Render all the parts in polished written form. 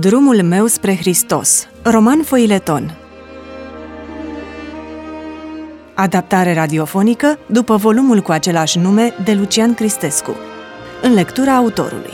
Drumul meu spre Hristos. Roman foileton. Adaptare radiofonică după volumul cu același nume de Lucian Cristescu. În lectura autorului.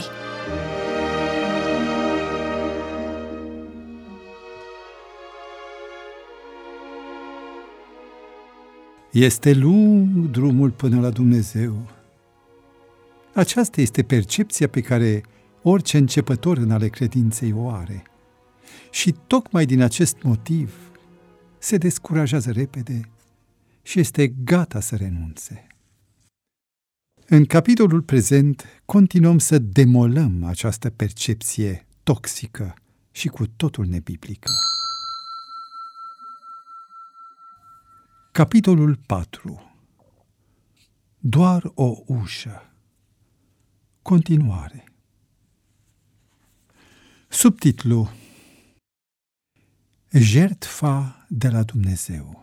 Este lung drumul până la Dumnezeu. Aceasta este percepția pe care orice începător în ale credinței o are. Și tocmai din acest motiv se descurajează repede și este gata să renunțe. În capitolul prezent continuăm să demolăm această percepție toxică și cu totul nebiblică. Capitolul 4. Doar o ușă. Continuare. Subtitlu: Jertfa de la Dumnezeu.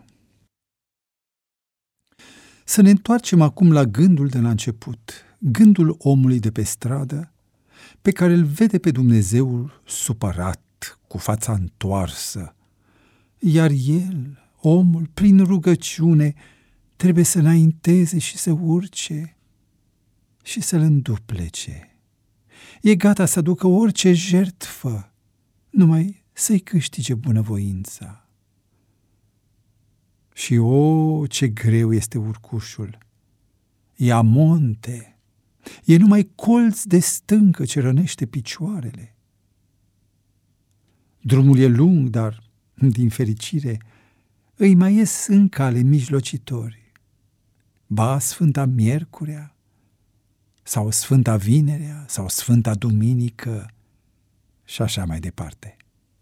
Să ne întoarcem acum la gândul de la început, gândul omului de pe stradă, pe care îl vede pe Dumnezeul supărat, cu fața întoarsă, iar el, omul, prin rugăciune, trebuie să înainteze și să urce și să-l înduplece. E gata să aducă orice jertfă, numai să-i câștige bunăvoința. Și ce greu este urcușul! E amonte, e numai colț de stâncă ce rănește picioarele. Drumul e lung, dar, din fericire, îi mai ies în cale mijlocitori. Ba Sfânta Miercurea, sau Sfânta Vinerea, sau Sfânta Duminică, și așa mai departe.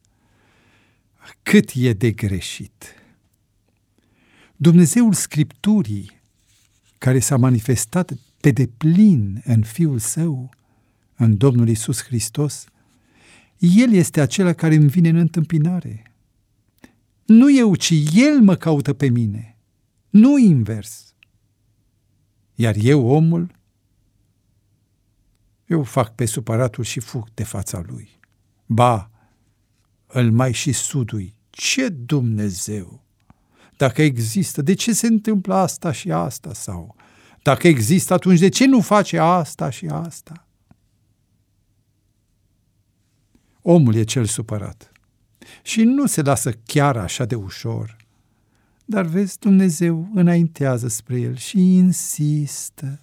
Cât e de greșit! Dumnezeul Scripturii, care s-a manifestat pe deplin în Fiul Său, în Domnul Iisus Hristos, El este acela care îmi vine în întâmpinare. Nu eu, ci El mă caută pe mine, nu invers. Iar eu, omul, eu fac pe supăratul și fug de fața Lui. Ba, îl mai și sudui. Ce Dumnezeu! Dacă există, de ce se întâmplă asta și asta? Sau, dacă există, atunci de ce nu face asta și asta? Omul e cel supărat și nu se lasă chiar așa de ușor. Dar vezi, Dumnezeu înaintează spre el și insistă.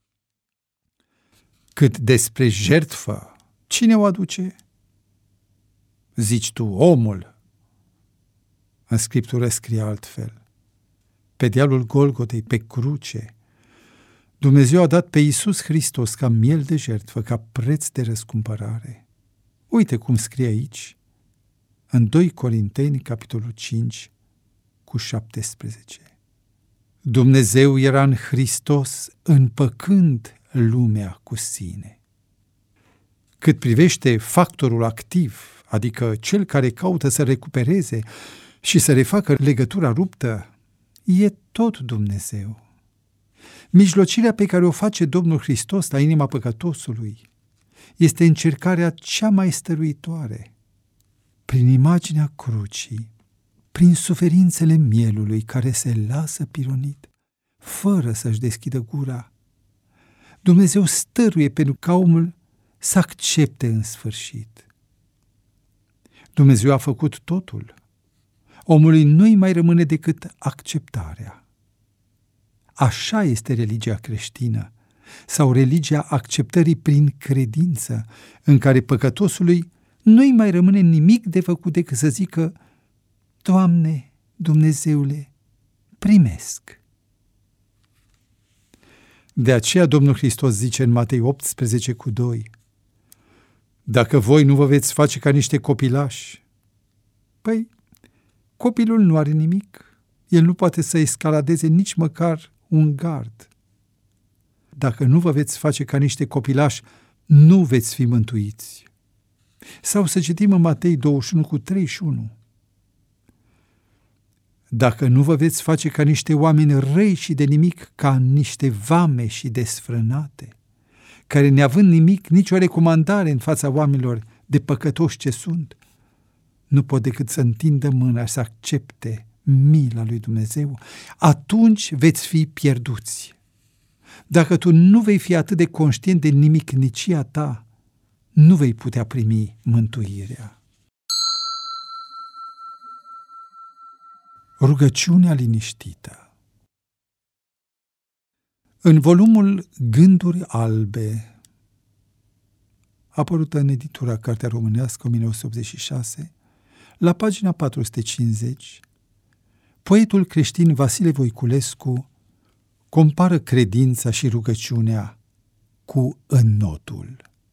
Cât despre jertfă, cine o aduce? Zici tu, omul. În Scriptură scrie altfel. Pe dealul Golgotei, pe cruce, Dumnezeu a dat pe Iisus Hristos ca miel de jertfă, ca preț de răscumpărare. Uite cum scrie aici, în 2 Corinteni, capitolul 5, cu 17. Dumnezeu era în Hristos împăcând lumea cu sine. Cât privește factorul activ, adică cel care caută să recupereze și să refacă legătura ruptă, e tot Dumnezeu. Mijlocirea pe care o face Domnul Hristos la inima păcătosului este încercarea cea mai stăruitoare. Prin imaginea crucii, prin suferințele mielului care se lasă pironit, fără să-și deschidă gura, Dumnezeu stăruie pentru ca omul să accepte în sfârșit. Dumnezeu a făcut totul. Omului nu-i mai rămâne decât acceptarea. Așa este religia creștină, sau religia acceptării prin credință, în care păcătosului nu-i mai rămâne nimic de făcut decât să zică: Doamne, Dumnezeule, primesc. De aceea Domnul Hristos zice în Matei 18 cu 2: Dacă voi nu vă veți face ca niște copilași, păi, copilul nu are nimic, el nu poate să escaladeze nici măcar un gard. Dacă nu vă veți face ca niște copilași, nu veți fi mântuiți. Sau să citim în Matei 21 cu 31. Dacă nu vă veți face ca niște oameni răi și de nimic, ca niște vame și desfrânate, care neavând nimic, nicio recomandare în fața oamenilor, de păcătoși ce sunt, nu pot decât să întindă mâna și să accepte mila lui Dumnezeu, atunci veți fi pierduți. Dacă tu nu vei fi atât de conștient de nimicnicia ta, nu vei putea primi mântuirea. Rugăciunea liniștită. În volumul Gânduri albe, apărută în editura Cartea Românească 1986, la pagina 450, poetul creștin Vasile Voiculescu compară credința și rugăciunea cu înnotul.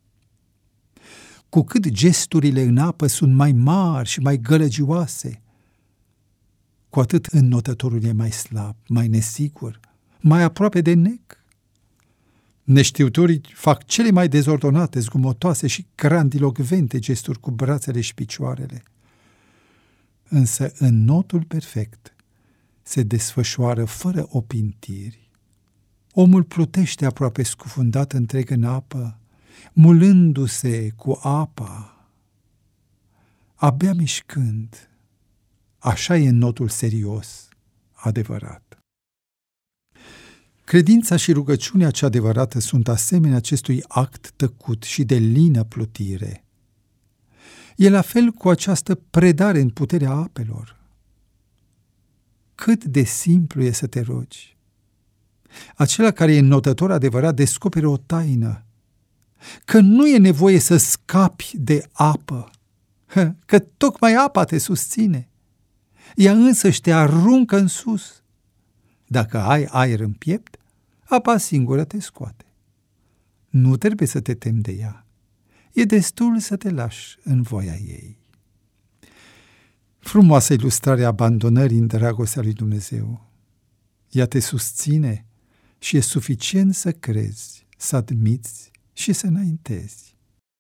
Cu cât gesturile în apă sunt mai mari și mai gălăgioase, cu atât înnotătorul e mai slab, mai nesigur, mai aproape de nec. Neștiutorii fac cele mai dezordonate, zgumotoase și grandilocvente gesturi cu brațele și picioarele. Însă înnotul perfect se desfășoară fără opintiri. Omul plutește aproape scufundat întreg în apă, mulându-se cu apa, abia mișcând. Așa e înnotul serios, adevărat. Credința și rugăciunea cea adevărată sunt asemenea acestui act tăcut și de lină plutire. E la fel cu această predare în puterea apelor. Cât de simplu e să te rogi! Acela care e înnotător adevărat descoperă o taină, că nu e nevoie să scapi de apă, că tocmai apa te susține. Ea însăși te aruncă în sus. Dacă ai aer în piept, apa singură te scoate. Nu trebuie să te temi de ea. E destul să te lași în voia ei. Frumoasă ilustrare a abandonării în dragostea lui Dumnezeu. Ea te susține și e suficient să crezi, să admiți și să înaintezi.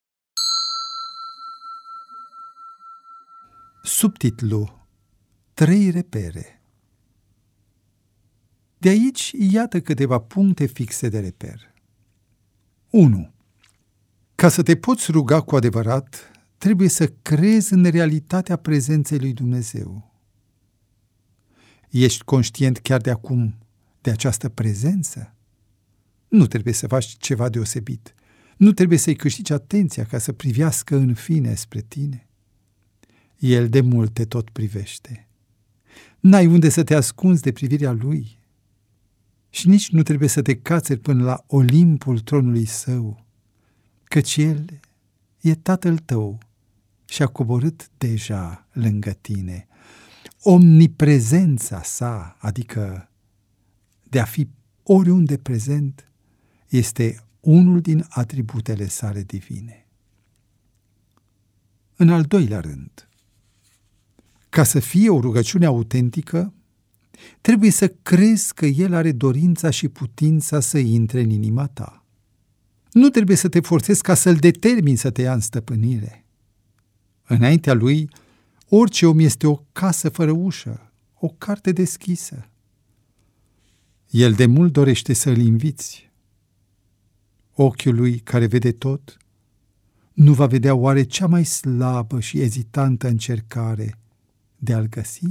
Subtitlu: 3 repere. De aici, iată câteva puncte fixe de reper. 1. Ca să te poți ruga cu adevărat, trebuie să crezi în realitatea prezenței lui Dumnezeu. Ești conștient chiar de acum de această prezență? Nu trebuie să faci ceva deosebit. Nu trebuie să-i câștigi atenția ca să privească în fine spre tine. El de mult te tot privește. N-ai unde să te ascunzi de privirea lui. Și nici nu trebuie să te cațeri până la Olimpul tronului său, căci el e tatăl tău și a coborât deja lângă tine. Omniprezența sa, adică de a fi oriunde prezent, este unul din atributele sale divine. În al doilea rând, ca să fie o rugăciune autentică, trebuie să crezi că El are dorința și putința să intre în inima ta. Nu trebuie să te forțezi ca să-L determini să te ia în stăpânire. Înaintea Lui, orice om este o casă fără ușă, o carte deschisă. El de mult dorește să îl inviți. Ochiul Lui, care vede tot, nu va vedea oare cea mai slabă și ezitantă încercare de a-L găsi?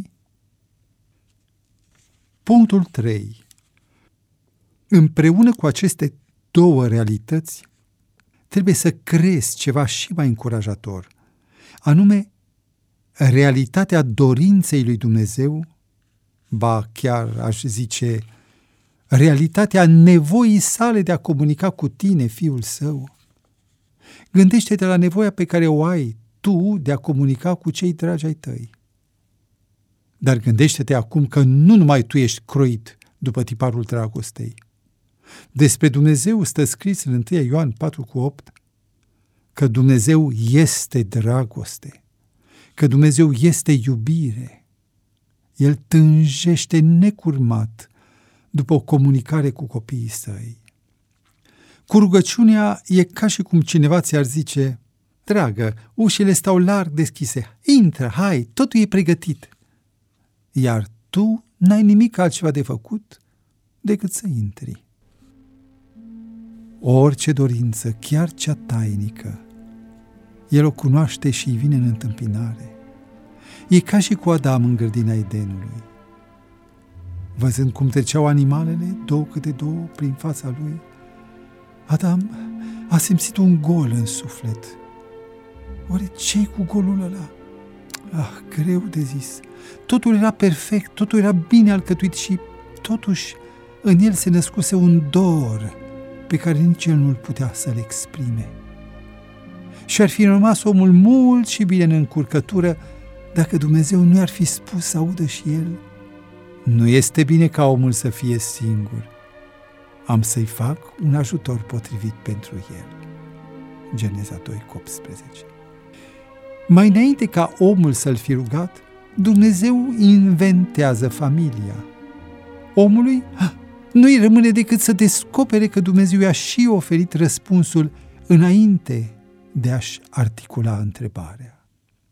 Punctul 3. Împreună cu aceste două realități, trebuie să crezi ceva și mai încurajator, anume realitatea dorinței lui Dumnezeu, ba chiar aș zice, realitatea nevoii sale de a comunica cu tine, Fiul Său. Gândește-te la nevoia pe care o ai tu de a comunica cu cei dragi ai tăi. Dar gândește-te acum că nu numai tu ești croit după tiparul dragostei. Despre Dumnezeu stă scris în 1 Ioan 4,8 că Dumnezeu este dragoste, că Dumnezeu este iubire. El tânjește necurmat după o comunicare cu copiii săi. Cu rugăciunea e ca și cum cineva ți-ar zice: dragă, ușile stau larg deschise, intră, hai, totul e pregătit. Iar tu n-ai nimic altceva de făcut decât să intri. Orice dorință, chiar cea tainică, El o cunoaște și îi vine în întâmpinare. E ca și cu Adam în grădina Edenului. Văzând cum treceau animalele, două câte două, prin fața lui, Adam a simțit un gol în suflet. Oare ce-i cu golul ăla? Greu de zis. Totul era perfect, totul era bine alcătuit și totuși în el se născuse un dor pe care nici el nu-l putea să-l exprime. Și ar fi rămas omul mult și bine în încurcătură dacă Dumnezeu nu i-ar fi spus să audă și el: nu este bine ca omul să fie singur. Am să-i fac un ajutor potrivit pentru el. Geneza 2:18. Mai înainte ca omul să-l fi rugat, Dumnezeu inventează familia. Omului nu-i rămâne decât să descopere că Dumnezeu i-a și oferit răspunsul înainte de a-și articula întrebarea.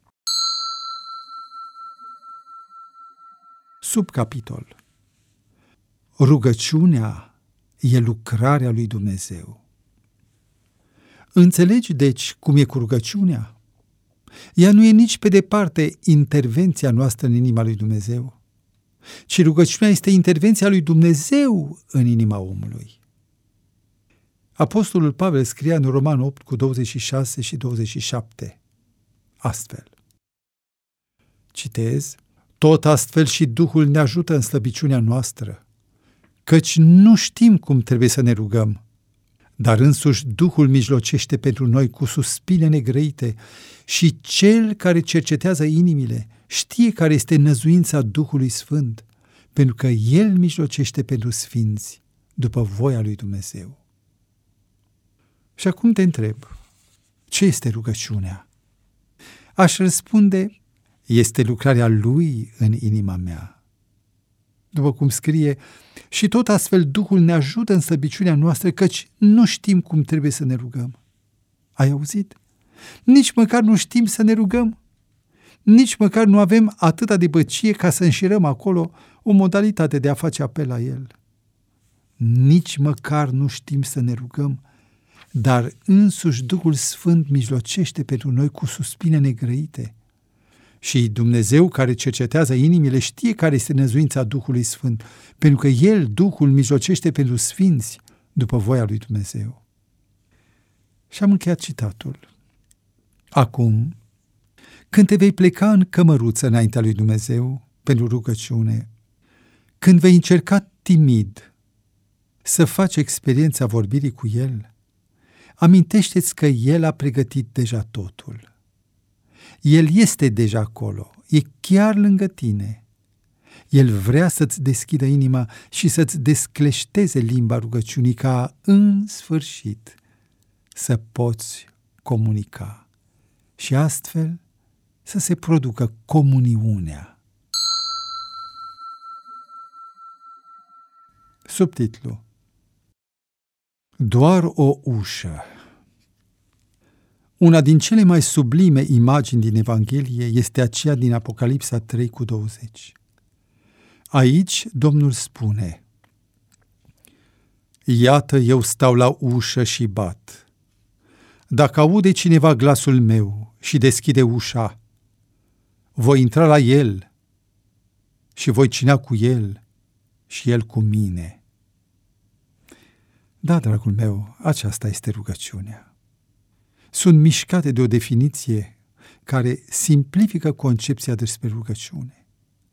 Subcapitol: rugăciunea e lucrarea lui Dumnezeu. Înțelegi, deci, cum e cu rugăciunea? Ea nu e nici pe departe intervenția noastră în inima lui Dumnezeu, ci rugăciunea este intervenția lui Dumnezeu în inima omului. Apostolul Pavel scria în Roman 8:26 și 27 astfel. Citez: tot astfel și Duhul ne ajută în slăbiciunea noastră, căci nu știm cum trebuie să ne rugăm, dar însuși Duhul mijlocește pentru noi cu suspine negrăite și Cel care cercetează inimile știe care este năzuința Duhului Sfânt, pentru că El mijlocește pentru sfinți după voia lui Dumnezeu. Și acum te întreb, ce este rugăciunea? Aș răspunde, este lucrarea Lui în inima mea. După cum scrie, și tot astfel Duhul ne ajută în slăbiciunea noastră, căci nu știm cum trebuie să ne rugăm. Ai auzit? Nici măcar nu știm să ne rugăm. Nici măcar nu avem atâta de băcie ca să înșirăm acolo o modalitate de a face apel la El. Nici măcar nu știm să ne rugăm, dar însuși Duhul Sfânt mijlocește pentru noi cu suspine negrăite. Și Dumnezeu care cercetează inimile știe care este năzuința Duhului Sfânt, pentru că El, Duhul, mijlocește pentru sfinți după voia lui Dumnezeu. Și am încheiat citatul. Acum, când te vei pleca în cămăruță înaintea lui Dumnezeu pentru rugăciune, când vei încerca timid să faci experiența vorbirii cu El, amintește-ți că El a pregătit deja totul. El este deja acolo, e chiar lângă tine. El vrea să-ți deschidă inima și să-ți descleșteze limba rugăciunii ca, în sfârșit, să poți comunica și astfel să se producă comuniunea. Subtitlu: doar o ușă. Una din cele mai sublime imagini din Evanghelie este aceea din Apocalipsa 3:20. Aici Domnul spune: iată, eu stau la ușă și bat. Dacă aude cineva glasul meu și deschide ușa, voi intra la el și voi cina cu el și el cu mine. Da, dragul meu, aceasta este rugăciunea. Sunt mișcate de o definiție care simplifică concepția despre rugăciune.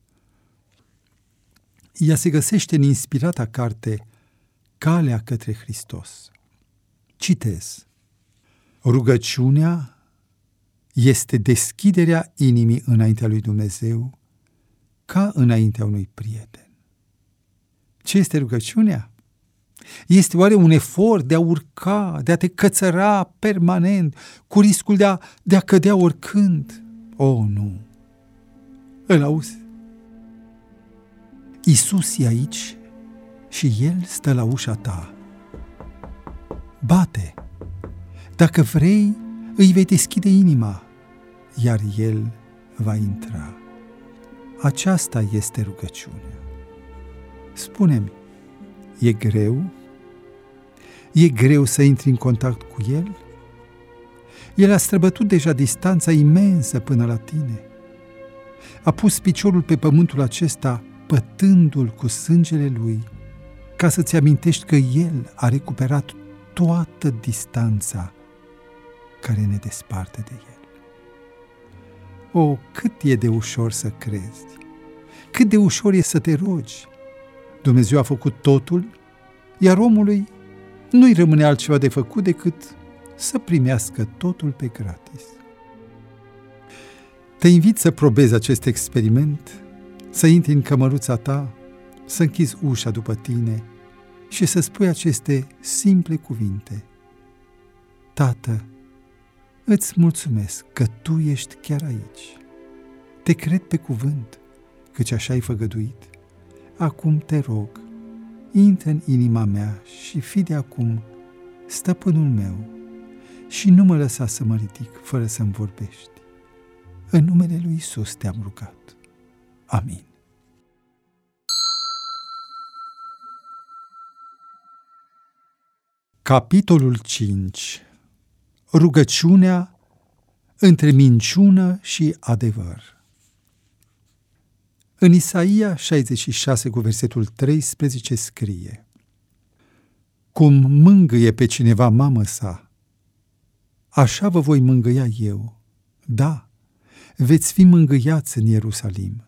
Ea se găsește în inspirata carte Calea către Hristos. Citez: rugăciunea este deschiderea inimii înaintea lui Dumnezeu ca înaintea unui prieten. Ce este rugăciunea? Este oare un efort de a urca, de a te cățăra permanent, cu riscul de a cădea oricând? Oh, nu! Îl auzi? Iisus e aici și El stă la ușa ta. Bate! Dacă vrei, îi vei deschide inima, iar El va intra. Aceasta este rugăciunea. Spune-mi, e greu? E greu să intri în contact cu El? El a străbătut deja distanța imensă până la tine. A pus piciorul pe pământul acesta, pătându-l cu sângele lui, ca să-ți amintești că El a recuperat toată distanța care ne desparte de El. O, cât e de ușor să crezi, cât de ușor e să te rogi. Dumnezeu a făcut totul, iar omului nu-i rămâne altceva de făcut decât să primească totul pe gratis. Te invit să probezi acest experiment, să intri în cămăruța ta, să închizi ușa după tine și să spui aceste simple cuvinte. Tată, îți mulțumesc că Tu ești chiar aici. Te cred pe cuvânt, căci așa ai făgăduit. Acum te rog, intră în inima mea și fii de acum stăpânul meu și nu mă lăsa să mă ridic fără să-mi vorbești. În numele lui Iisus te-am rugat. Amin. Capitolul 5. Rugăciunea între minciună și adevăr. În Isaia 66 cu versetul 13 scrie: Cum mângâie pe cineva mamă sa, așa vă voi mângâia eu. Da, veți fi mângâiați în Ierusalim.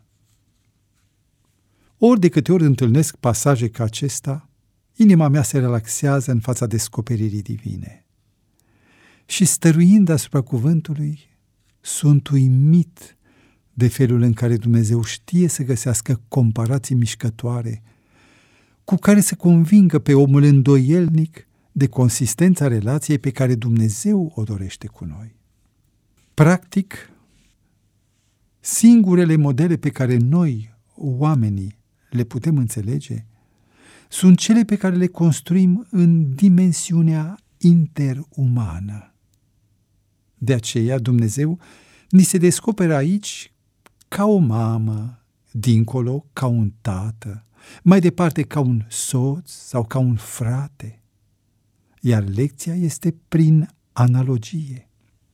Ori de câte ori întâlnesc pasaje ca acesta, inima mea se relaxează în fața descoperirii divine. Și stăruind asupra cuvântului, sunt uimit de felul în care Dumnezeu știe să găsească comparații mișcătoare cu care să convingă pe omul îndoielnic de consistența relației pe care Dumnezeu o dorește cu noi. Practic, singurele modele pe care noi, oamenii, le putem înțelege sunt cele pe care le construim în dimensiunea interumană. De aceea Dumnezeu ni se descoperă aici ca o mamă, dincolo ca un tată, mai departe ca un soț sau ca un frate. Iar lecția este prin analogie.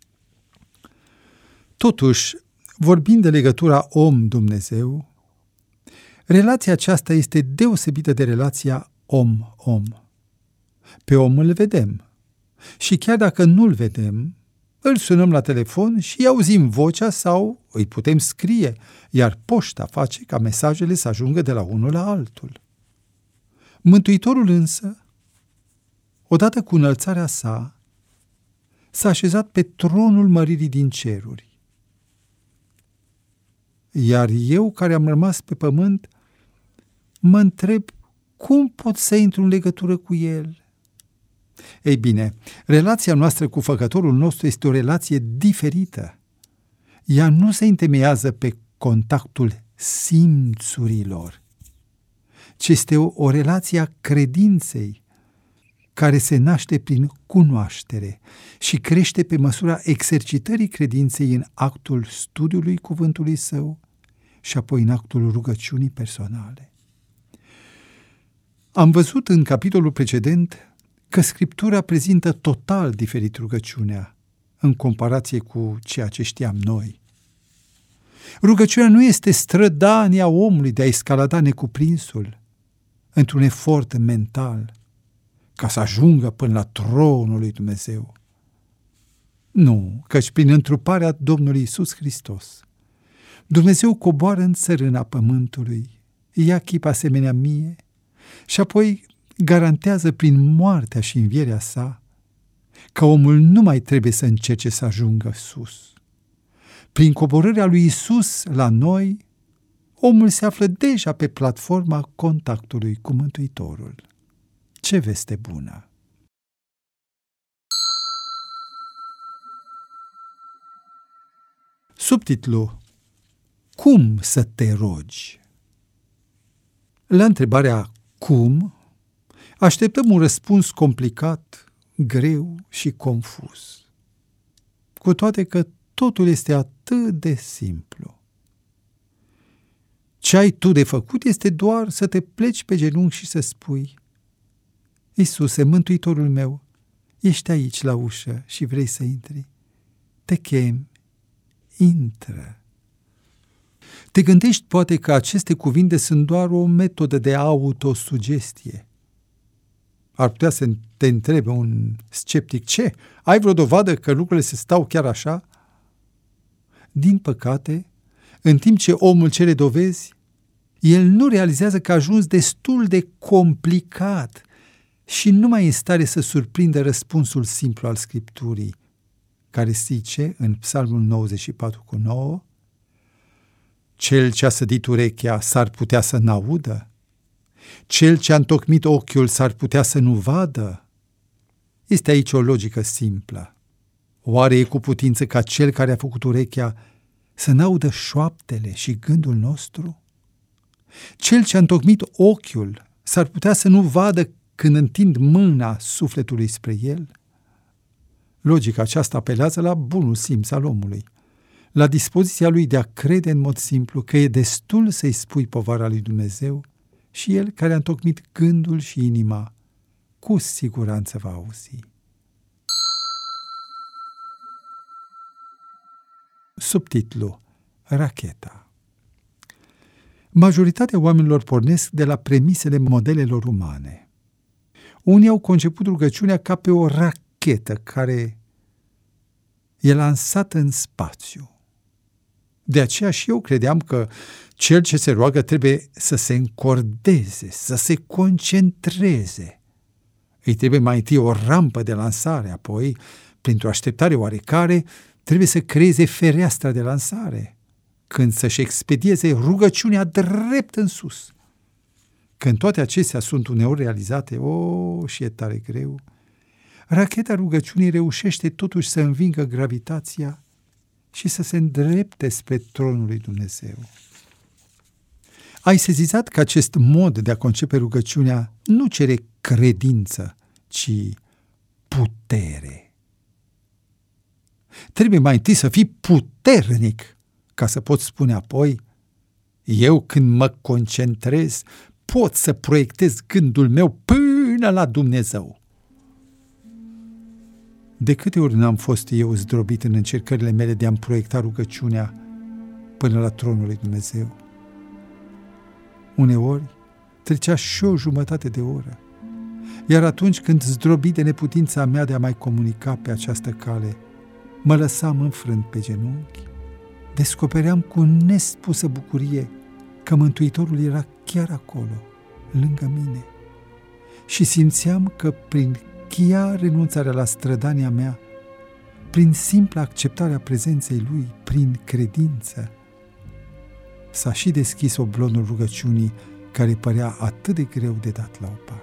Totuși, vorbind de legătura om-Dumnezeu, relația aceasta este deosebită de relația om-om. Pe om îl vedem și chiar dacă nu-l vedem, îl sunăm la telefon și îi auzim vocea sau îi putem scrie, iar poșta face ca mesajele să ajungă de la unul la altul. Mântuitorul însă, odată cu înălțarea sa, s-a așezat pe tronul măririi din ceruri. Iar eu, care am rămas pe pământ, mă întreb cum pot să intru în legătură cu El. Ei bine, relația noastră cu Făcătorul nostru este o relație diferită. Ea nu se întemeiază pe contactul simțurilor, ci este o relație a credinței, care se naște prin cunoaștere și crește pe măsura exercitării credinței în actul studiului cuvântului Său și apoi în actul rugăciunii personale. Am văzut în capitolul precedent că Scriptura prezintă total diferit rugăciunea în comparație cu ceea ce știam noi. Rugăciunea nu este strădania omului de a escalada necuprinsul într-un efort mental ca să ajungă până la tronul lui Dumnezeu. Nu, căci prin întruparea Domnului Iisus Hristos, Dumnezeu coboară în țărâna pământului, ia chip asemenea mie și apoi garantează prin moartea și învierea sa că omul nu mai trebuie să încerce să ajungă sus. Prin coborârea lui Iisus la noi, omul se află deja pe platforma contactului cu Mântuitorul. Ce veste bună! Subtitlu: Cum să te rogi? La întrebarea cum, așteptăm un răspuns complicat, greu și confuz. Cu toate că totul este atât de simplu. Ce ai tu de făcut este doar să te pleci pe genunchi și să spui: Iisuse, Mântuitorul meu, ești aici la ușă și vrei să intri? te chem, intră. Te gândești poate că aceste cuvinte sunt doar o metodă de autosugestie. Ar putea să te întrebe un sceptic, ce? Ai vreo dovadă că lucrurile se stau chiar așa? Din păcate, în timp ce omul cere dovezi, el nu realizează că a ajuns destul de complicat și nu mai e în stare să surprindă răspunsul simplu al Scripturii, care zice în Psalmul 94:9, cel ce a sădit urechea s-ar putea să n-audă? Cel ce a întocmit ochiul s-ar putea să nu vadă? Este aici o logică simplă. Oare e cu putință ca cel care a făcut urechea să n-audă șoaptele și gândul nostru? Cel ce a întocmit ochiul s-ar putea să nu vadă când întind mâna sufletului spre el? Logica aceasta apelează la bunul simț al omului, la dispoziția lui de a crede în mod simplu că e destul să-i spui povara lui Dumnezeu și el care a întocmit gândul și inima, cu siguranță va auzi. Subtitlu: Racheta. Majoritatea oamenilor pornesc de la premisele modelelor umane. Unii au conceput rugăciunea ca pe o rachetă care e lansată în spațiu. De aceea și eu credeam că cel ce se roagă trebuie să se încordeze, să se concentreze. Îi trebuie mai întâi o rampă de lansare, apoi, printr-o așteptare oarecare, trebuie să creeze fereastra de lansare, când să-și expedieze rugăciunea drept în sus. Când toate acestea sunt uneori realizate, și e tare greu, racheta rugăciunii reușește totuși să învingă gravitația și să se îndrepte spre tronul lui Dumnezeu. Ai sezizat că acest mod de a concepe rugăciunea nu cere credință, ci putere. Trebuie mai întâi să fii puternic ca să poți spune apoi, eu când mă concentrez pot să proiectez gândul meu până la Dumnezeu. De câte ori n-am fost eu zdrobit în încercările mele de a-mi proiecta rugăciunea până la tronul lui Dumnezeu? Uneori trecea și o jumătate de oră, iar atunci când, zdrobit de neputința mea de a mai comunica pe această cale, mă lăsam înfrânt pe genunchi, descopeream cu nespusă bucurie că Mântuitorul era chiar acolo, lângă mine, și simțeam că prin chiar renunțarea la strădania mea, prin simpla acceptare a prezenței Lui, prin credință, s-a și deschis oblonul rugăciunii care părea atât de greu de dat la o parte.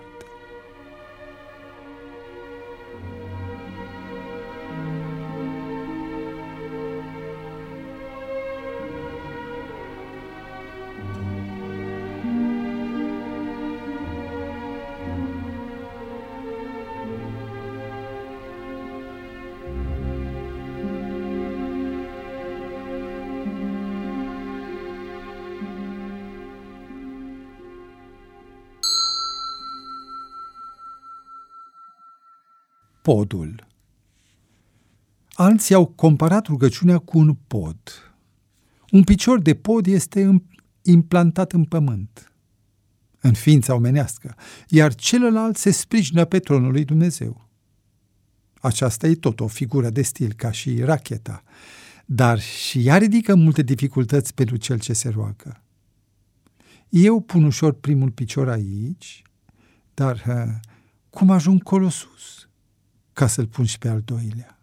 Podul. Alții au comparat rugăciunea cu un pod. Un picior de pod este implantat în pământ, în ființa omenească, iar celălalt se sprijină pe tronul lui Dumnezeu. Aceasta e tot o figură de stil, ca și racheta, dar și ea ridică multe dificultăți pentru cel ce se roagă. Eu pun ușor primul picior aici, dar cum ajung colo sus ca să-l pun și pe al doilea?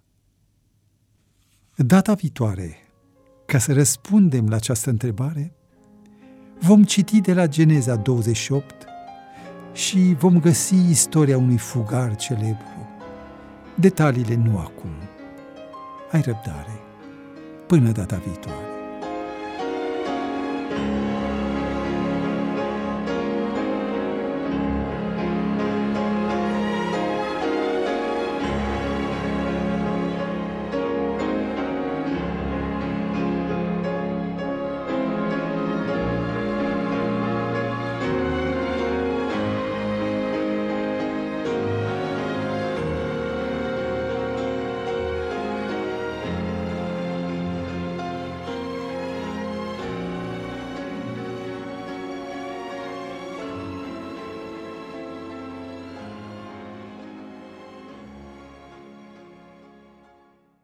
Data viitoare, ca să răspundem la această întrebare, vom citi de la Geneza 28 și vom găsi istoria unui fugar celebru. Detaliile nu acum. Ai răbdare. Până data viitoare.